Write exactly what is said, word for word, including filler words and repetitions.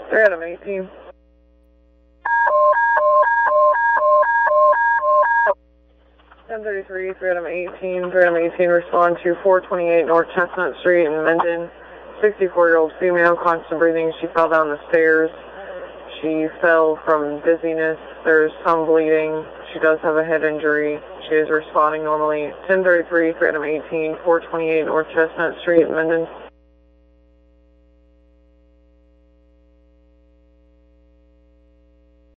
three item eighteen. ten thirty-three, three item eighteen, three item eighteen, respond to four twenty-eight North Chestnut Street in Mendon. sixty-four-year-old female, constant breathing. She fell down the stairs. She fell from dizziness. There's some bleeding. She does have a head injury. She is responding normally. ten thirty-three, three item eighteen, four twenty-eight North Chestnut Street in Mendon.